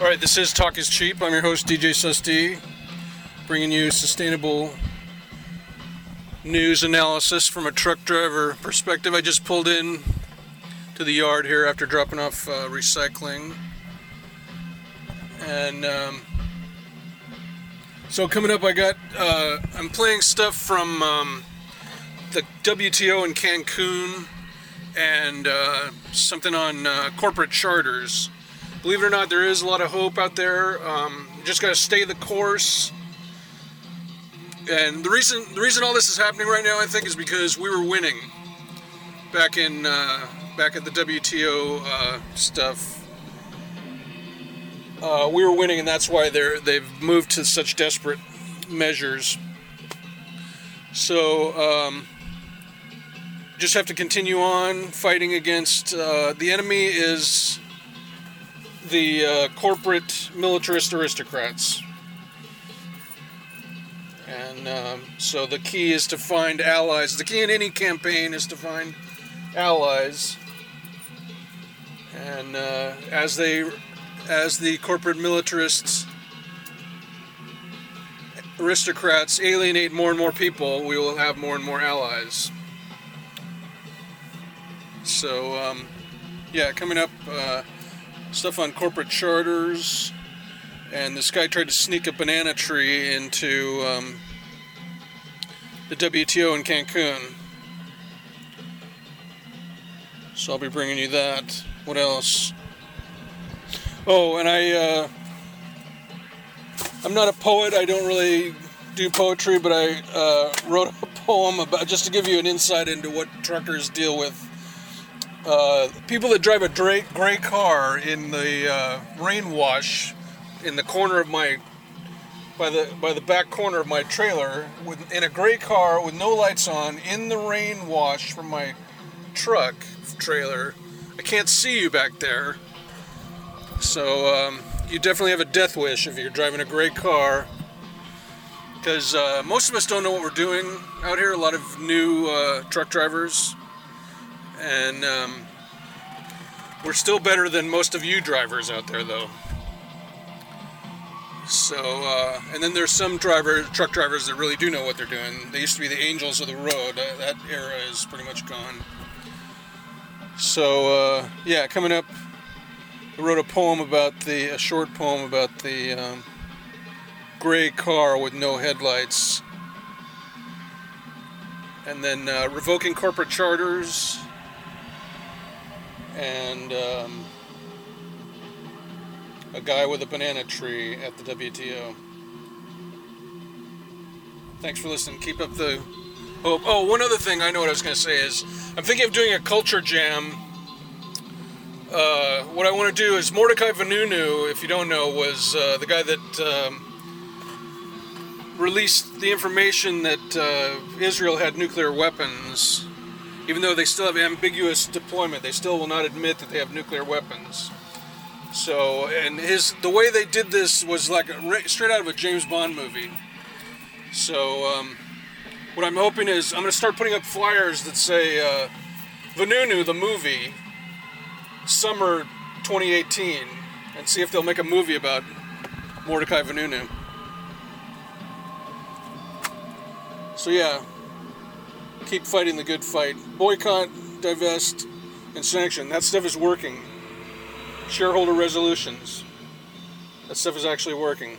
Alright, this is Talk is Cheap. I'm your host, DJ Susdy, bringing you sustainable news analysis from a truck driver perspective. I just pulled in to the yard here after dropping off recycling. And so coming up, I'm playing stuff from the WTO in Cancun and something on corporate charters. Believe it or not, there is a lot of hope out there. You just got to stay the course. And the reason all this is happening right now, I think, is because we were winning back at the WTO stuff. We were winning, and that's why they've moved to such desperate measures. So just have to continue on fighting against the enemy is the corporate militarist aristocrats. And so the key is to find allies. The key in any campaign is to find allies. And as the corporate militarists, aristocrats alienate more and more people, we will have more and more allies. So, coming up, stuff on corporate charters, and this guy tried to sneak a banana tree into the WTO in Cancun. So I'll be bringing you that. What else? Oh, and I'm not a poet. I don't really do poetry, but I wrote a poem about, just to give you an insight into what truckers deal with. People that drive a gray car in the rain wash in the corner of by the back corner of my trailer, in a gray car with no lights on, in the rain wash from my truck trailer. I can't see you back there. So you definitely have a death wish if you're driving a gray car, because most of us don't know what we're doing out here. A lot of new truck drivers. And we're still better than most of you drivers out there, though. So, and then there's some truck drivers that really do know what they're doing. They used to be the angels of the road. That era is pretty much gone. So, coming up, I wrote a short poem about the gray car with no headlights. And then revoking corporate charters. And a guy with a banana tree at the WTO. Thanks for listening. Keep up the hope. Oh, one other thing I know what I was going to say is I'm thinking of doing a culture jam. What I want to do is Mordecai Vanunu, if you don't know, was the guy that released the information that Israel had nuclear weapons. Even though they still have ambiguous deployment, they still will not admit that they have nuclear weapons. So, and the way they did this was like straight out of a James Bond movie. So, what I'm hoping is I'm going to start putting up flyers that say Vanunu, the movie, summer 2018, and see if they'll make a movie about Mordecai Vanunu. So yeah. Keep fighting the good fight. Boycott, divest, and sanction. That stuff is working. Shareholder resolutions. That stuff is actually working.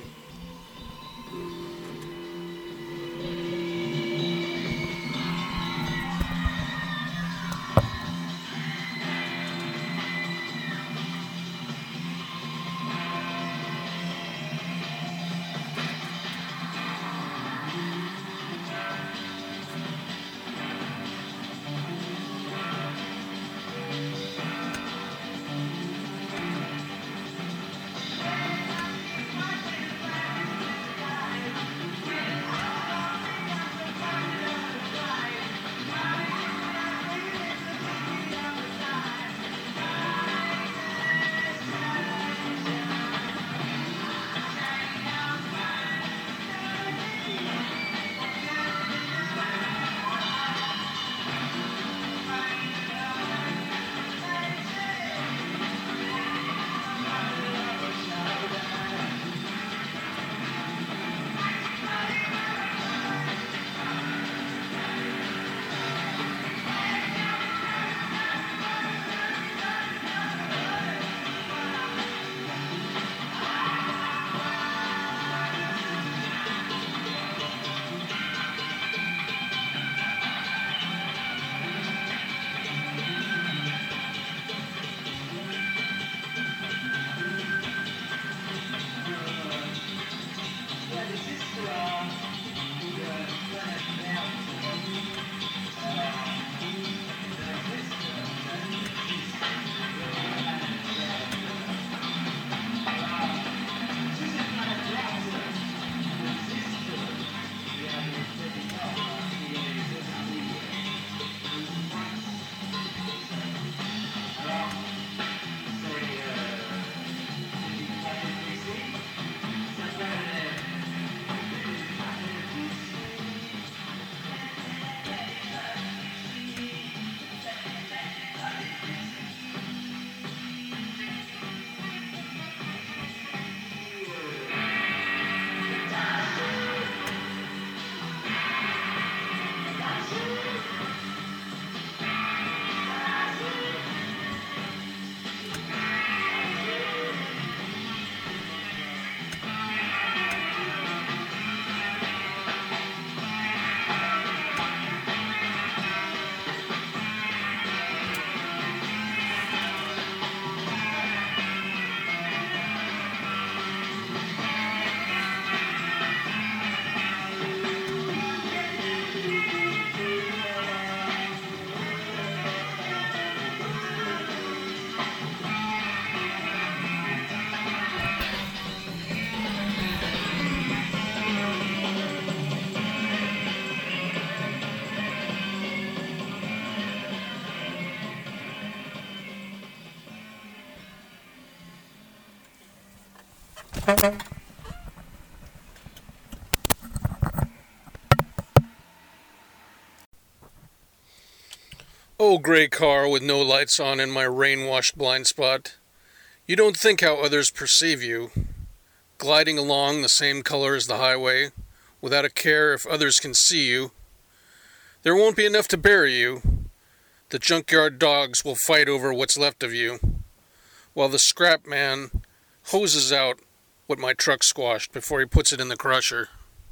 Oh, gray car with no lights on in my rain-washed blind spot. You don't think how others perceive you, gliding along the same color as the highway, without a care if others can see you. There won't be enough to bury you. The junkyard dogs will fight over what's left of you, while the scrap man hoses out what my truck squashed before he puts it in the crusher.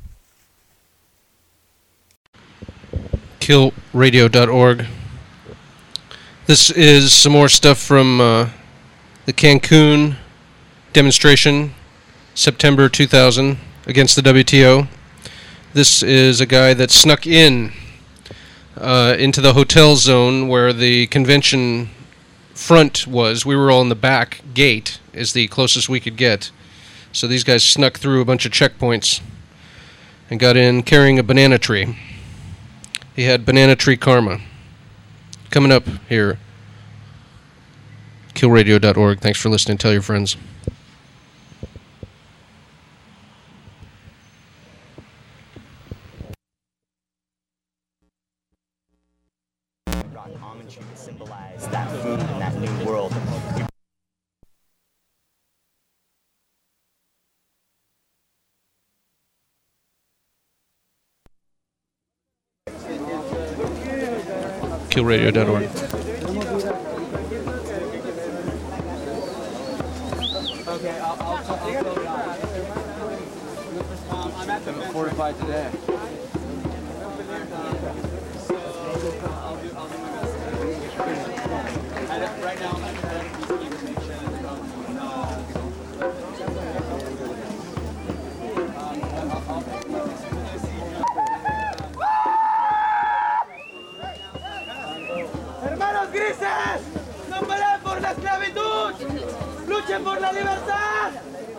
Killradio.org. This is some more stuff from the Cancun demonstration, September 2000, against the WTO. This is a guy that snuck into the hotel zone where the convention front was. We were all in the back gate, is the closest we could get. So these guys snuck through a bunch of checkpoints and got in carrying a banana tree. He had banana tree karma. Coming up here, killradio.org. Thanks for listening. Tell your friends. Brought almond tree to symbolize that food and that new world. Killradio.org. Okay, I'll tell you. I'm at the Fortified today. I'll do my best. Right now, I'm Hermanos grises, no peleen por la esclavitud, luchen por la libertad.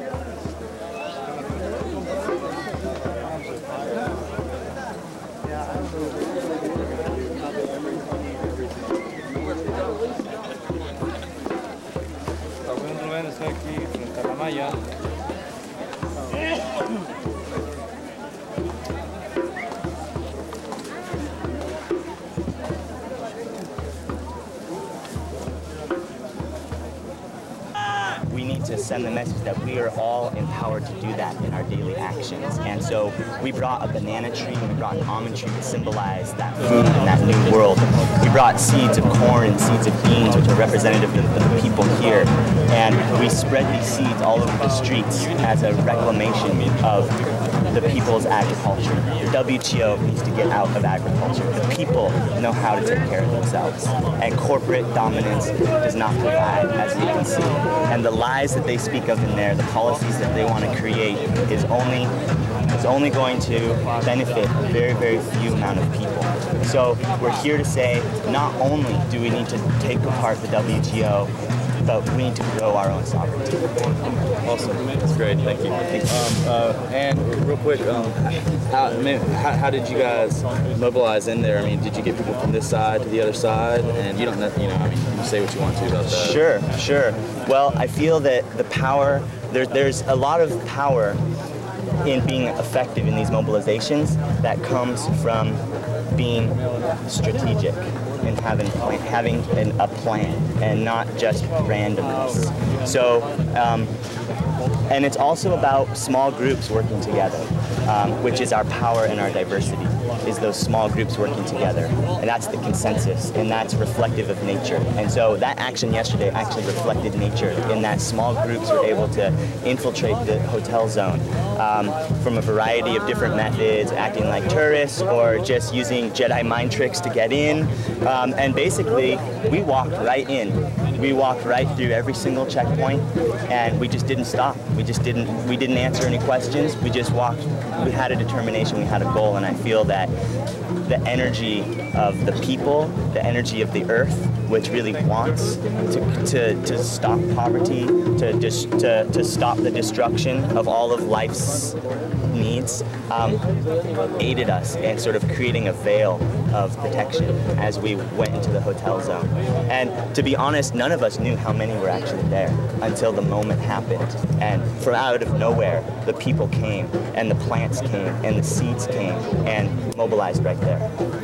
Rubén está aquí frente a la malla. We need to send the message that we are all empowered to do that in our daily actions. And so we brought a banana tree and we brought an almond tree to symbolize that food and that new world. We brought seeds of corn and seeds of beans, which are representative of the people here. And we spread these seeds all over the streets as a reclamation of the people's agriculture. The WTO needs to get out of agriculture. The people know how to take care of themselves. And corporate dominance does not provide, as you can see. And the lies that they speak of in there, the policies that they want to create, is only going to benefit a very, very few amount of people. So we're here to say, not only do we need to take apart the WTO, but we need to grow our own sovereignty. Awesome. That's great. Thank you. And real quick, how did you guys mobilize in there? I mean, did you get people from this side to the other side? And you don't know, I mean, you say what you want to about that. Sure. Well, I feel that the power, there's a lot of power in being effective in these mobilizations that comes from being strategic and having a plan and not just randomness. So, and it's also about small groups working together, which is our power and our diversity, is those small groups working together. And that's the consensus, and that's reflective of nature. And so that action yesterday actually reflected nature in that small groups were able to infiltrate the hotel zone from a variety of different methods, acting like tourists or just using Jedi mind tricks to get in. And basically, we walked right in. We walked right through every single checkpoint, and we just didn't stop. We didn't answer any questions. We just walked we had a determination, we had a goal, and I feel that the energy of the people, the energy of the earth, which really wants to stop poverty, to stop the destruction of all of life's needs, aided us in sort of creating a veil of protection as we went into the hotel zone. And to be honest, none of us knew how many were actually there until the moment happened. And from out of nowhere, the people came, and the plants came, and the seeds came, and mobilized right there.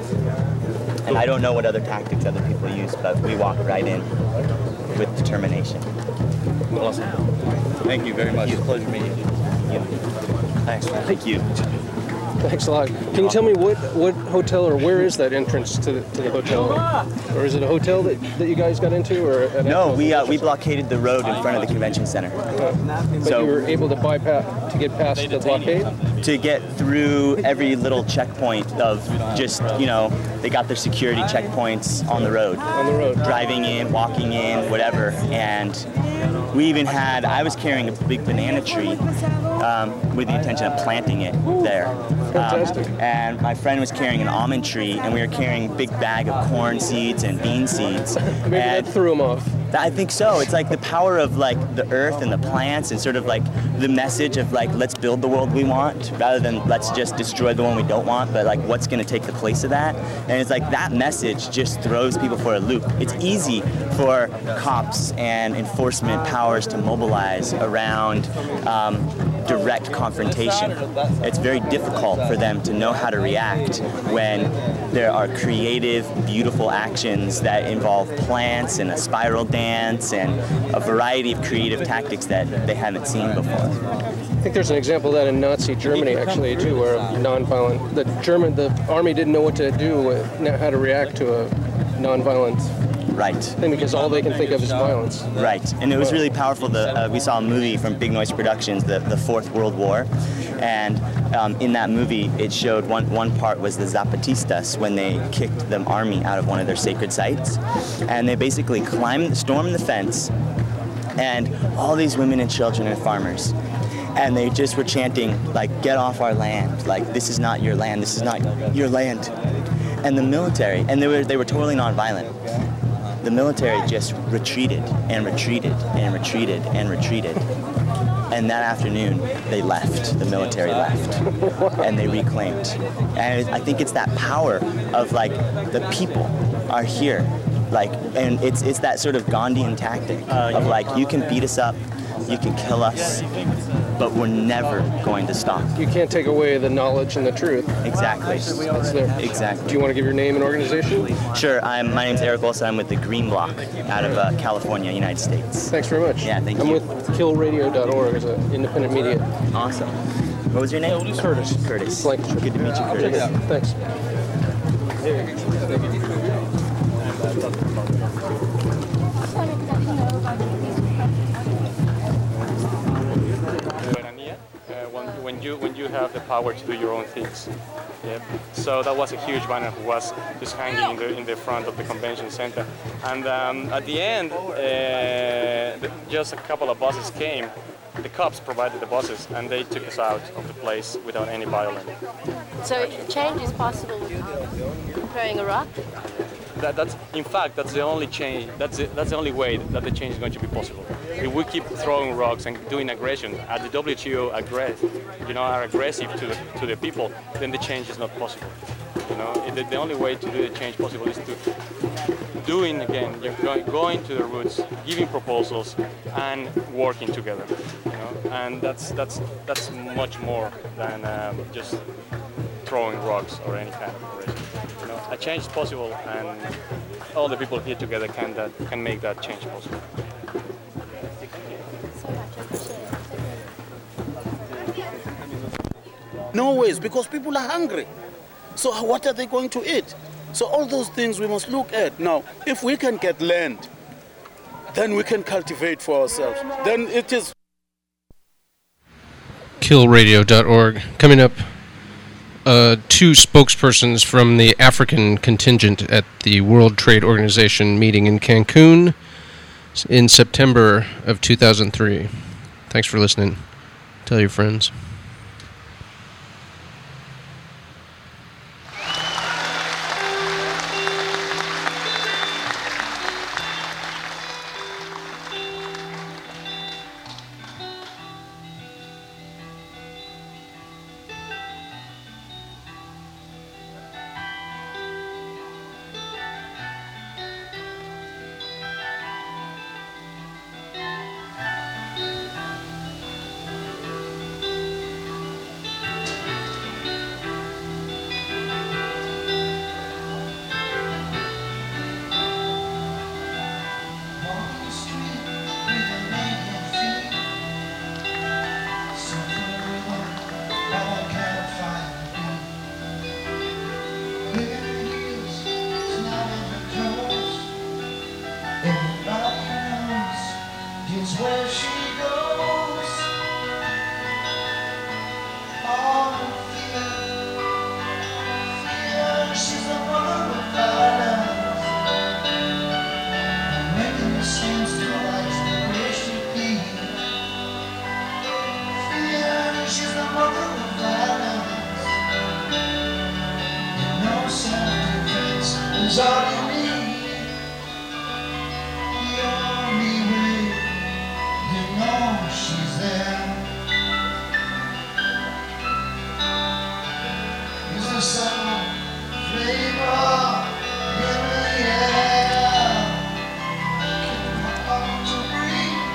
And I don't know what other tactics other people use, but we walked right in with determination. Awesome. Thank you very much. It's a pleasure meeting you. Yeah. Thanks. Thank you. Thanks a lot. Can you tell me what hotel or where is that entrance to the hotel? Or is it a hotel that you guys got into? Or no, we blockaded the road in front of the convention center. But so you were able to bypass to get past the blockade? To get through every little checkpoint of just, they got their security checkpoints on the road. On the road. Driving in, walking in, whatever. And we even had, I was carrying a big banana tree with the intention of planting it there. Fantastic. And my friend was carrying an almond tree, and we were carrying a big bag of corn seeds and bean seeds. Maybe that threw him off. I think so. It's like the power of like the earth and the plants, and sort of like the message of like, let's build the world we want rather than let's just destroy the one we don't want, but like what's going to take the place of that. And it's like that message just throws people for a loop. It's easy for cops and enforcement powers to mobilize around direct confrontation. It's very difficult for them to know how to react when there are creative, beautiful actions that involve plants and a spiral dance and a variety of creative tactics that they haven't seen before. I think there's an example of that in Nazi Germany, actually, too, where nonviolent. The army didn't know what to do, how to react to a nonviolent thing, because all they can think of is violence. Right, and it was really powerful. We saw a movie from Big Noise Productions, the Fourth World War, and in that movie, it showed one part was the Zapatistas when they kicked the army out of one of their sacred sites, and they basically stormed the fence, and all these women and children and farmers, and they just were chanting like, "Get off our land! Like, this is not your land. This is not your land." And the military, and they were totally nonviolent. The military just retreated and retreated and retreated and retreated. And that afternoon, they left. The military left. And they reclaimed. And I think it's that power of, like, the people are here. Like, and it's that sort of Gandhian tactic of, like, you can beat us up, you can kill us, but we're never going to stop. You can't take away the knowledge and the truth. Exactly. It's there. Exactly. Do you want to give your name and organization? Sure. My name's Eric Olson. I'm with the Green Bloc out of California, United States. Thanks very much. Yeah, thank you. I'm with killradio.org as an independent media. Awesome. What was your name? Curtis. Curtis. Lancashire. Good to meet you, Curtis. Thanks. When you have the power to do your own things. Yep. So that was a huge banner who was just hanging in the front of the convention center. And at the end, just a couple of buses came. The cops provided the buses, and they took us out of the place without any violence. So change is possible throwing a rock? That's the only change. That's the only way that the change is going to be possible. If we keep throwing rocks and doing aggression, as the WTO are aggressive to the people, then the change is not possible. The only way to do the change possible is to doing again. You're going to the roots, giving proposals, and working together. And that's much more than just throwing rocks or any kind of aggression. A change is possible, and all the people here together can make that change possible. No ways, because people are hungry. So what are they going to eat? So all those things we must look at. Now, if we can get land, then we can cultivate for ourselves. Then it is... Killradio.org. Coming up, two spokespersons from the African contingent at the World Trade Organization meeting in Cancun in September of 2003. Thanks for listening. Tell your friends. is all you need. The only way you know she's there is the summer flavor in the air. Give my heart to breathe,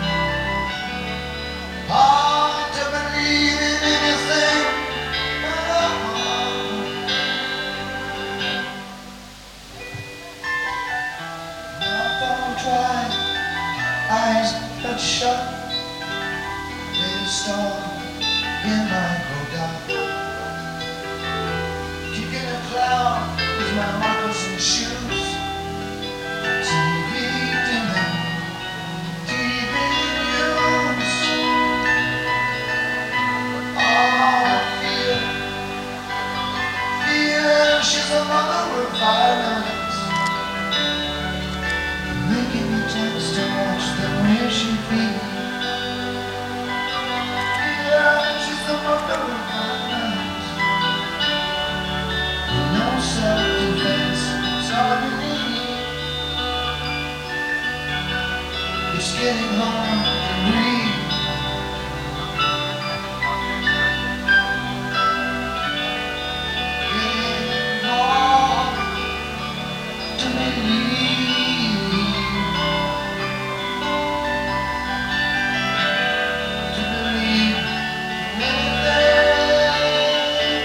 hard to believe in anything but a heart. Mouth all dry, eyes but shut, they stall in my cold dark. Kicking a cloud with my moccasin shoes. TV dinner, TV news. Oh, fear, she's a mother of violence. Making me tense to watch the way she feels. Fear, she's the mother of violence. No self-defense, it's all you need. It's getting hard to breathe. Getting hard to believe. To believe anything.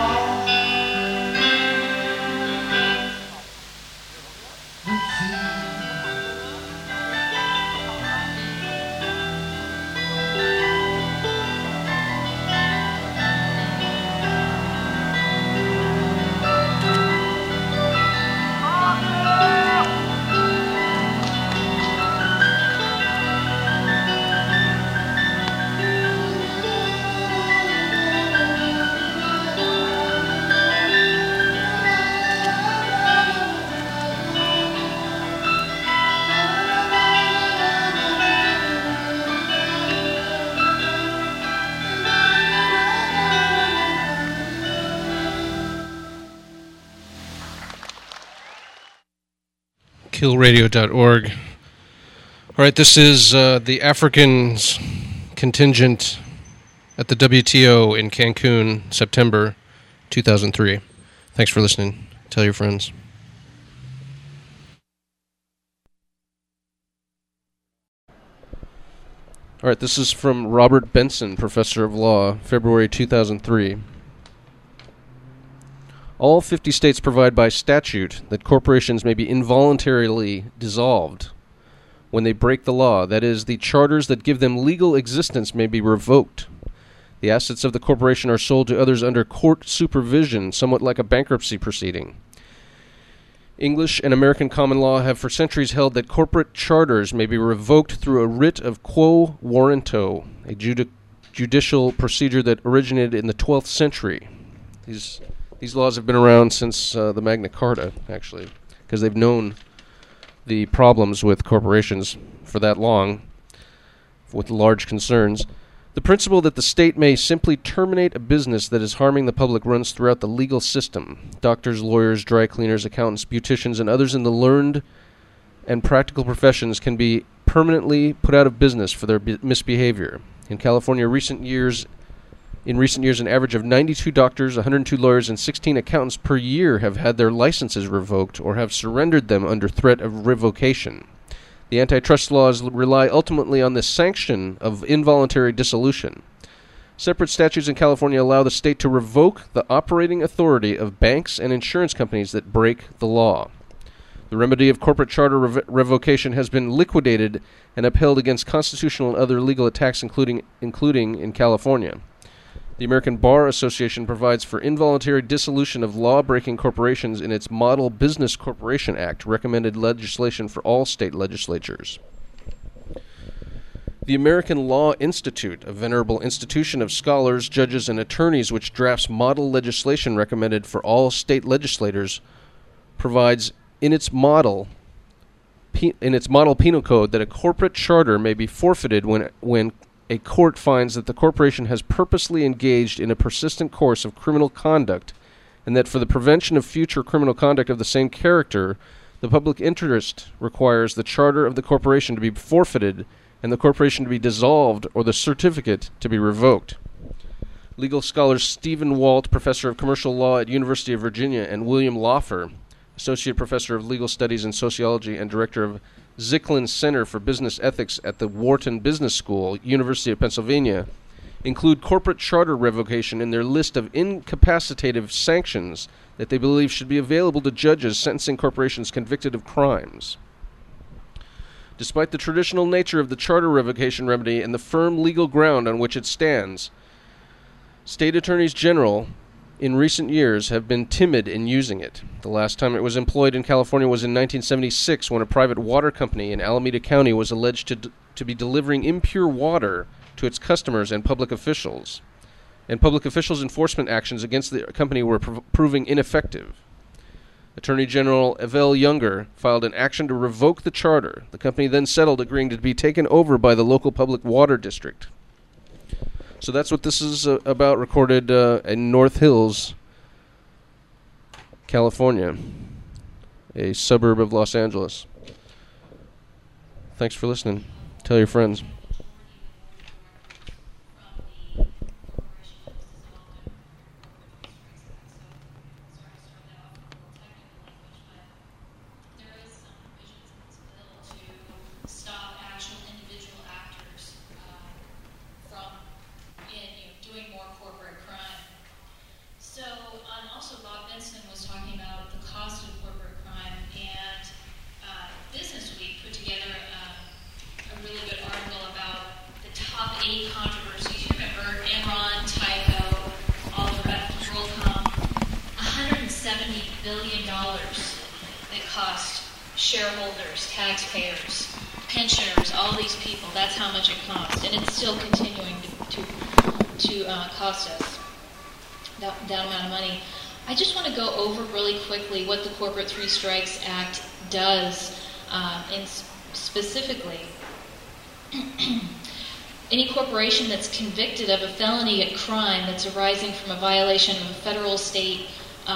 killradio.org. All right, this is the Africans contingent at the WTO in Cancun, September 2003. Thanks for listening. Tell your friends. All right, this is from Robert Benson, Professor of Law, February 2003. All 50 states provide by statute that corporations may be involuntarily dissolved when they break the law. That is, the charters that give them legal existence may be revoked. The assets of the corporation are sold to others under court supervision, somewhat like a bankruptcy proceeding. English and American common law have for centuries held that corporate charters may be revoked through a writ of quo warranto, a judicial procedure that originated in the 12th century. These laws have been around since the Magna Carta, actually, because they've known the problems with corporations for that long, with large concerns. The principle that the state may simply terminate a business that is harming the public runs throughout the legal system. Doctors, lawyers, dry cleaners, accountants, beauticians, and others in the learned and practical professions can be permanently put out of business for their misbehavior. In California, in recent years, an average of 92 doctors, 102 lawyers, and 16 accountants per year have had their licenses revoked or have surrendered them under threat of revocation. The antitrust laws rely ultimately on the sanction of involuntary dissolution. Separate statutes in California allow the state to revoke the operating authority of banks and insurance companies that break the law. The remedy of corporate charter revocation has been liquidated and upheld against constitutional and other legal attacks, including in California. The American Bar Association provides for involuntary dissolution of law-breaking corporations in its Model Business Corporation Act, recommended legislation for all state legislatures. The American Law Institute, a venerable institution of scholars, judges, and attorneys which drafts model legislation recommended for all state legislators, provides in its model penal code that a corporate charter may be forfeited when a court finds that the corporation has purposely engaged in a persistent course of criminal conduct and that for the prevention of future criminal conduct of the same character, the public interest requires the charter of the corporation to be forfeited and the corporation to be dissolved or the certificate to be revoked. Legal scholars Stephen Walt, professor of commercial law at University of Virginia, and William Laufer, associate professor of legal studies and sociology and director of Zicklin Center for Business Ethics at the Wharton Business School, University of Pennsylvania, include corporate charter revocation in their list of incapacitative sanctions that they believe should be available to judges sentencing corporations convicted of crimes. Despite the traditional nature of the charter revocation remedy and the firm legal ground on which it stands, state attorneys general in recent years have been timid in using it. The last time it was employed in California was in 1976 when a private water company in Alameda County was alleged to be delivering impure water to its customers and public officials. And public officials' enforcement actions against the company were proving ineffective. Attorney General Evel Younger filed an action to revoke the charter. The company then settled, agreeing to be taken over by the local public water district. So that's what this is about, recorded in North Hills, California, a suburb of Los Angeles. Thanks for listening. Tell your friends. Shareholders, taxpayers, pensioners, all these people, that's how much it costs. And it's still continuing to cost us that amount of money. I just want to go over really quickly what the Corporate Three Strikes Act does, and specifically, any corporation that's convicted of a felony at crime that's arising from a violation of a federal, state,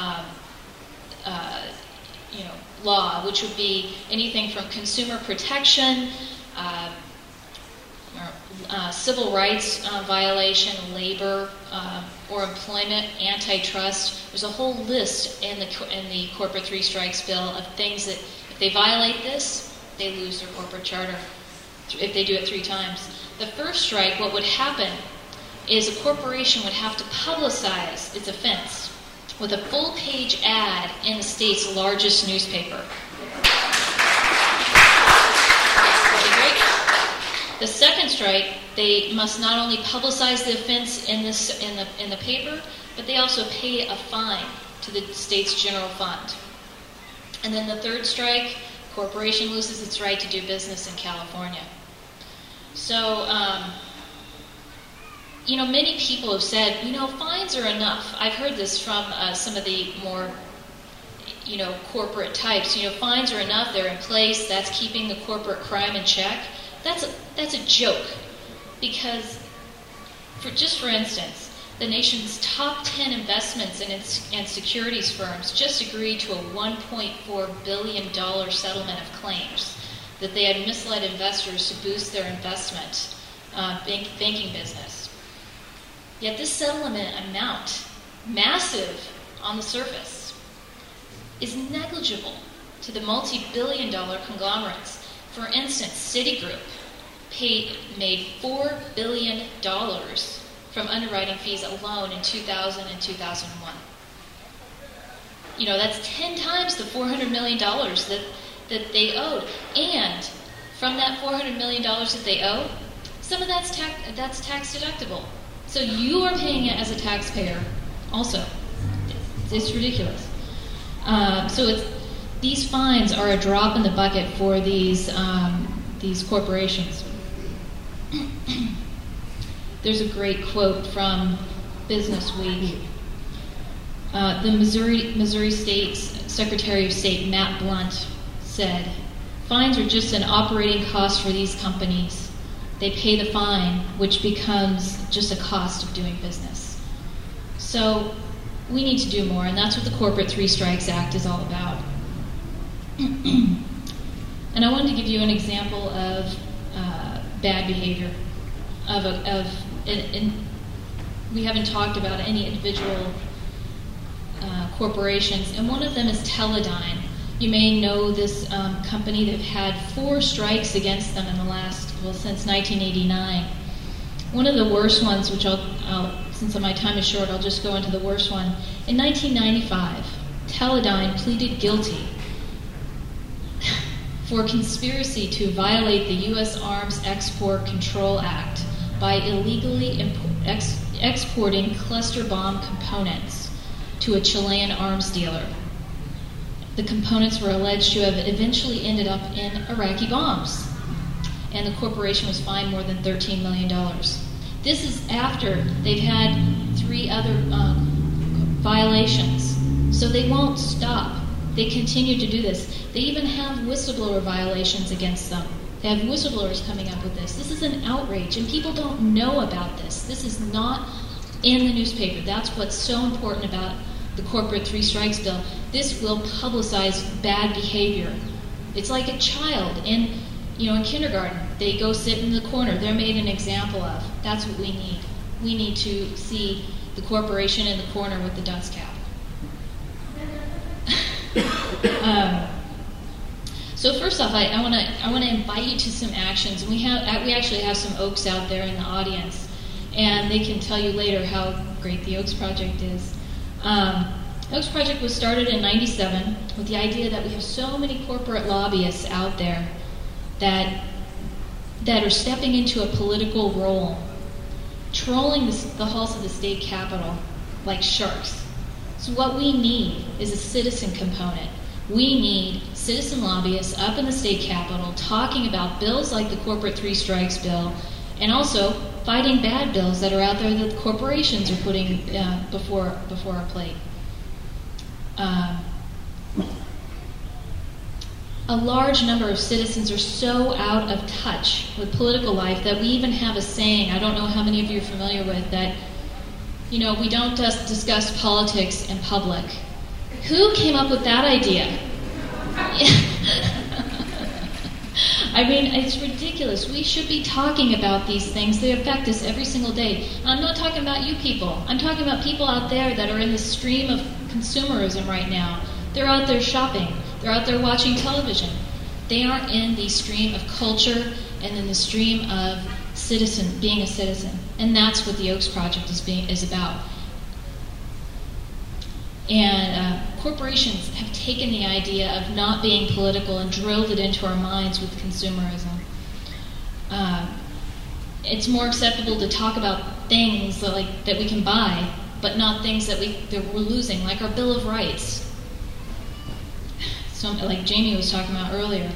law, which would be anything from consumer protection, civil rights violation, labor, or employment, antitrust. There's a whole list in the Corporate Three Strikes Bill of things that if they violate this, they lose their corporate charter if they do it 3 times. The first strike, what would happen is a corporation would have to publicize its offense with a full-page ad in the state's largest newspaper. That'd be great. The second strike, they must not only publicize the offense in the paper, but they also pay a fine to the state's general fund. And then the third strike, corporation loses its right to do business in California. So, many people have said, fines are enough. I've heard this from some of the more, corporate types. Fines are enough. They're in place. That's keeping the corporate crime in check. That's a joke, because, for instance, the nation's top 10 investments and securities firms just agreed to a $1.4 billion settlement of claims that they had misled investors to boost their investment banking business. Yet this settlement amount, massive on the surface, is negligible to the multi-billion-dollar conglomerates. For instance, Citigroup made $4 billion from underwriting fees alone in 2000 and 2001. That's 10 times the $400 million that they owed. And from that $400 million that they owe, some of that's tax deductible. So you are paying it as a taxpayer also. It's ridiculous. These fines are a drop in the bucket for these corporations. There's a great quote from Business Week. The Missouri State's Secretary of State, Matt Blunt, said, "Fines are just an operating cost for these companies. They pay the fine, which becomes just a cost of doing business." So we need to do more, and that's what the Corporate Three Strikes Act is all about. And I wanted to give you an example of bad behavior. We haven't talked about any individual corporations, and one of them is Teledyne. You may know this company. They've had 4 strikes against them in the since 1989. One of the worst ones, which since my time is short, I'll just go into the worst one. In 1995, Teledyne pleaded guilty for conspiracy to violate the U.S. Arms Export Control Act by illegally exporting cluster bomb components to a Chilean arms dealer. The components were alleged to have eventually ended up in Iraqi bombs, and the corporation was fined more than $13 million. This is after they've had 3 other violations, so they won't stop. They continue to do this. They even have whistleblower violations against them. They have whistleblowers coming up with this. This is an outrage, and people don't know about this. This is not in the newspaper. That's what's so important about the Corporate Three Strikes Bill. This will publicize bad behavior. It's like a child in kindergarten. They go sit in the corner. They're made an example of. That's what we need. We need to see the corporation in the corner with the dunce cap. So first off, I want to invite you to some actions. We actually have some Oaks out there in the audience, and they can tell you later how great the Oaks Project is. Oaks Project was started in '97 with the idea that we have so many corporate lobbyists out there that are stepping into a political role, trolling the halls of the state capitol like sharks. So what we need is a citizen component. We need citizen lobbyists up in the state capitol talking about bills like the Corporate Three Strikes Bill, and also fighting bad bills that are out there that the corporations are putting before our plate. A large number of citizens are so out of touch with political life that we even have a saying, I don't know how many of you are familiar with, that we don't just discuss politics in public. Who came up with that idea? I mean, it's ridiculous. We should be talking about these things. They affect us every single day. I'm not talking about you people. I'm talking about people out there that are in the stream of consumerism right now. They're out there shopping. They're out there watching television. They aren't in the stream of culture and in the stream of being a citizen. And that's what the Oaks Project is about. And corporations have taken the idea of not being political and drilled it into our minds with consumerism. It's more acceptable to talk about things that we can buy, but not things that we're losing, like our Bill of Rights. So, like Jamie was talking about earlier.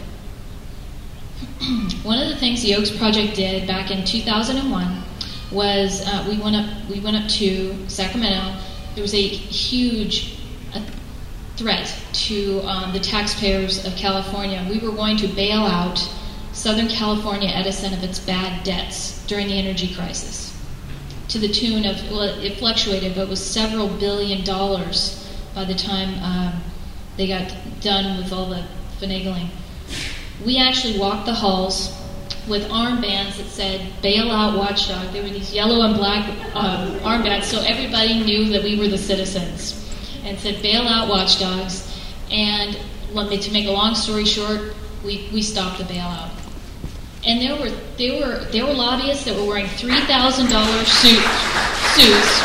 One of the things the Oaks Project did back in 2001 was we went up to Sacramento. There was a huge threat to the taxpayers of California. We were going to bail out Southern California Edison of its bad debts during the energy crisis, to the tune of, it fluctuated, but it was several $1 billion by the time they got done with all the finagling. We actually walked the halls with armbands that said "Bailout Watchdog." They were these yellow and black armbands, so everybody knew that we were the citizens, and said "Bailout Watchdogs." And to make a long story short, we stopped the bailout. And there were lobbyists that were wearing $3,000 suits.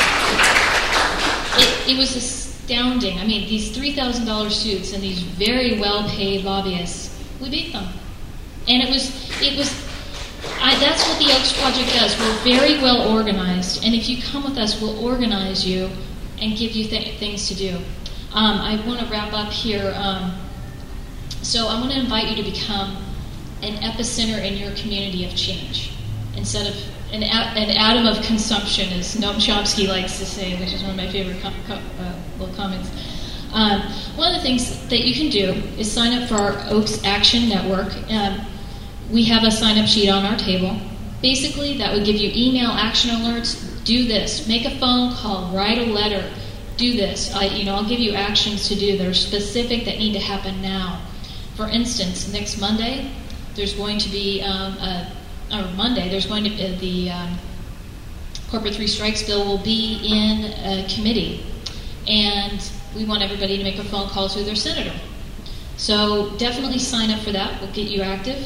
It was astounding. I mean, these $3,000 suits and these very well-paid lobbyists, we beat them. And that's what the Oaks Project does. We're very well organized, and if you come with us, we'll organize you and give you things to do. I want to wrap up here. So I want to invite you to become an epicenter in your community of change, instead of an atom of consumption, as Noam Chomsky likes to say, which is one of my favorite little comments. One of the things that you can do is sign up for our Oaks Action Network. We have a sign-up sheet on our table. Basically, that would give you email action alerts. Do this. Make a phone call. Write a letter. do this. I'll give you actions to do that are specific that need to happen now. For instance, next Monday, there's going to be the Corporate Three Strikes bill will be in a committee, and we want everybody to make a phone call to their senator. So definitely sign up for that. We'll get you active.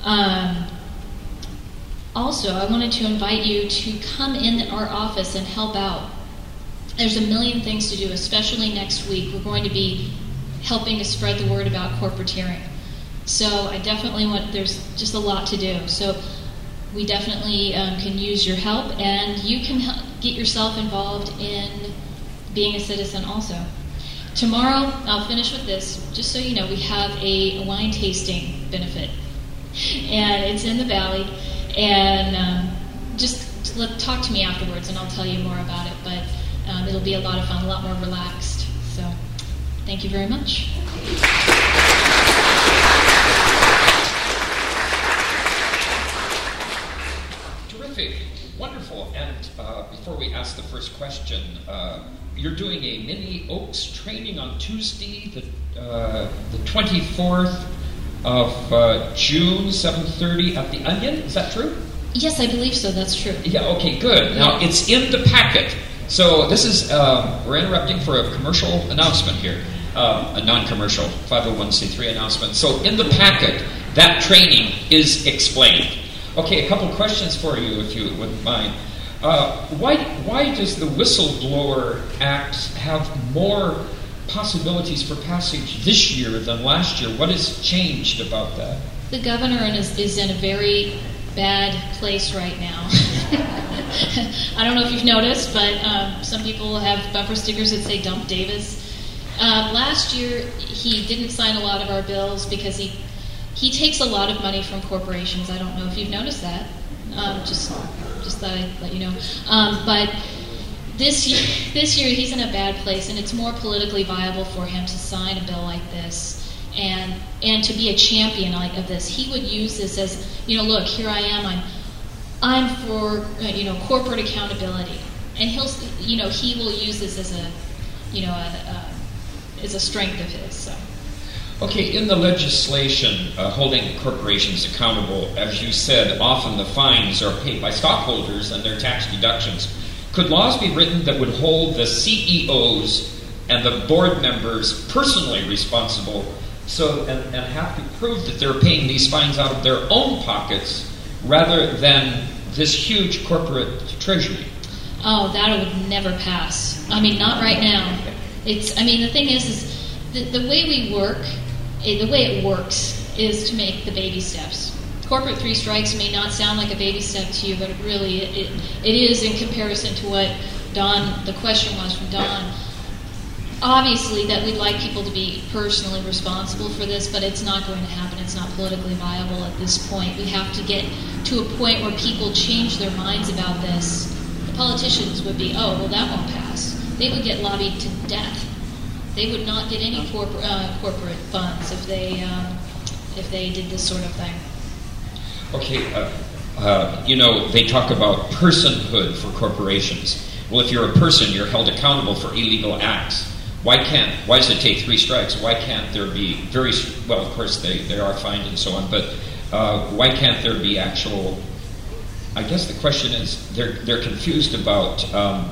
Also, I wanted to invite you to come in our office and help out. There's a million things to do, especially next week. We're going to be helping to spread the word about corporateering. So I definitely there's just a lot to do. So we definitely can use your help, and you can get yourself involved in being a citizen also. Tomorrow, I'll finish with this, just so you know, we have a wine tasting benefit. And it's in the Valley, and talk to me afterwards and I'll tell you more about it, but it'll be a lot of fun, a lot more relaxed. So, thank you very much. Terrific, wonderful. And before we ask the first question, you're doing a mini Oaks training on Tuesday, the 24th of June, 7:30 at the Onion. Is that true? Yes, I believe so. That's true. Yeah, okay, good. Now, it's in the packet. So this is, we're interrupting for a commercial announcement here, a non-commercial 501c3 announcement. So in the packet, that training is explained. Okay, a couple questions for you, if you wouldn't mind. Why does the Whistleblower Act have more possibilities for passage this year than last year? What has changed about that? The governor is in a very bad place right now. I don't know if you've noticed, but some people have bumper stickers that say "Dump Davis." Last year, he didn't sign a lot of our bills because he takes a lot of money from corporations. I don't know if you've noticed that. Just thought I'd let you know. But this year he's in a bad place, and it's more politically viable for him to sign a bill like this and to be a champion of this. He would use this as, look, here I am. I'm for corporate accountability, and he will use this as a strength of his. So. Okay, in the legislation holding corporations accountable, as you said, often the fines are paid by stockholders and their tax deductions. Could laws be written that would hold the CEOs and the board members personally responsible and have to prove that they're paying these fines out of their own pockets rather than this huge corporate treasury? Oh, that would never pass. I mean, not right now. The thing is the way we work, the way it works is to make the baby steps. Corporate Three Strikes may not sound like a baby step to you, but it is in comparison to what the question was from Don. Obviously, that we'd like people to be personally responsible for this, but it's not going to happen. It's not politically viable at this point. We have to get to a point where people change their minds about this. The politicians would be, that won't pass. They would get lobbied to death. They would not get any corporate funds if they did this sort of thing. Okay, they talk about personhood for corporations. Well, if you're a person, you're held accountable for illegal acts. Why does it take 3 strikes? Why can't there be of course they are fined and so on, but why can't there be actual, I guess the question is, they're confused about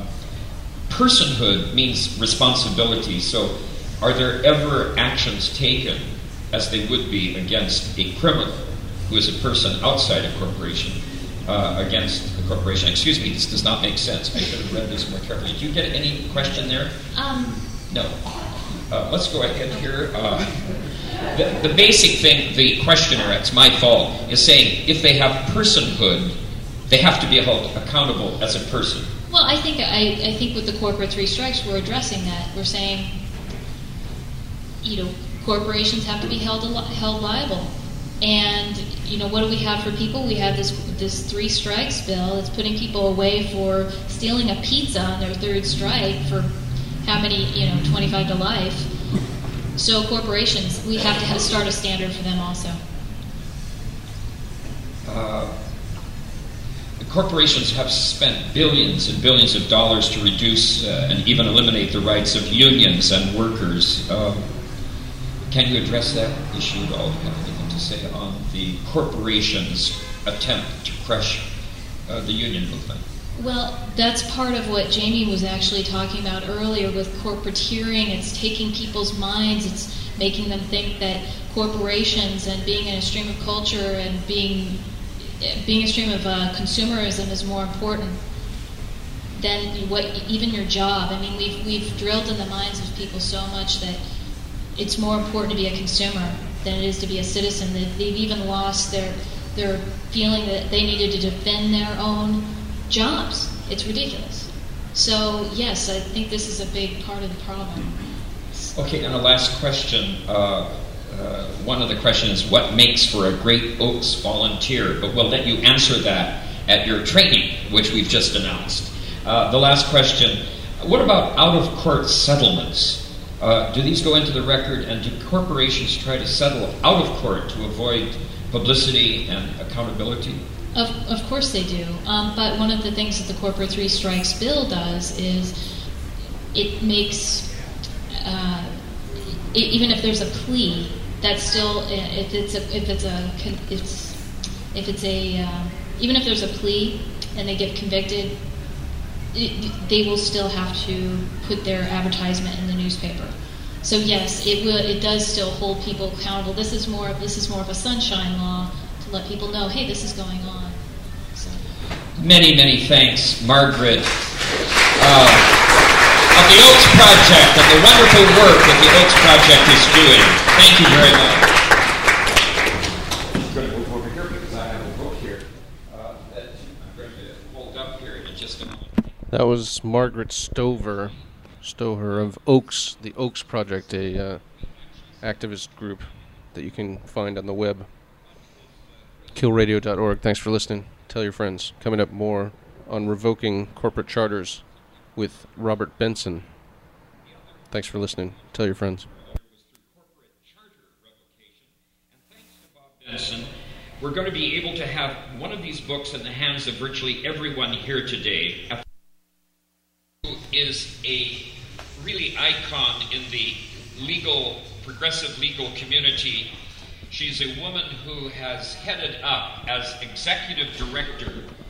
personhood means responsibility. So are there ever actions taken as they would be against a criminal who is a person outside a corporation against the corporation? Excuse me, this does not make sense. I should have read this more carefully. Did you get any question there? No. Let's go ahead here. The basic thing, the questioner, it's my fault, is saying if they have personhood, they have to be held accountable as a person. Well, I think with the Corporate Three Strikes, we're addressing that. We're saying, corporations have to be held liable. And, what do we have for people? We have this 3 strikes bill that's putting people away for stealing a pizza on their 3rd strike for how many, 25 to life. So corporations, we have to start a standard for them also. The corporations have spent billions and billions of dollars to reduce and even eliminate the rights of unions and workers. Can you address that issue at all? Do you have anything to say on the corporations' attempt to crush the union movement? Well, that's part of what Jamie was actually talking about earlier with corporateering. It's taking people's minds, it's making them think that corporations and being in a stream of culture and being a stream of consumerism is more important than even your job. I mean, we've drilled in the minds of people so much that it's more important to be a consumer than it is to be a citizen. They've even lost their feeling that they needed to defend their own jobs. It's ridiculous. So yes, I think this is a big part of the problem. Okay, and a last question. One of the questions is what makes for a great Oaks volunteer, but we'll let you answer that at your training, which we've just announced. The last question, what about out-of-court settlements? Do these go into the record, and do corporations try to settle out of court to avoid publicity and accountability? Of course they do. But one of the things that the Corporate Three Strikes Bill does is it makes, even if there's a plea, that's still, even if there's a plea and they get convicted, they will still have to put their advertisement in the newspaper. So yes, it does still hold people accountable. This is more of a sunshine law to let people know, hey, this is going on. So. Many, many thanks, Margaret, of the Oaks Project, and the wonderful work that the Oaks Project is doing. Thank you very much. I'm going to move over here because I have a book here that I'm going to hold up here in just a moment. That was Margaret Stover of Oaks, the Oaks Project, a activist group that you can find on the web. Killradio.org. Thanks for listening. Tell your friends. Coming up more on revoking corporate charters with Robert Benson. Thanks for listening. Tell your friends. Benson, we're going to be able to have one of these books in the hands of virtually everyone here today. Who is a really icon in the progressive legal community. She's a woman who has headed up as executive director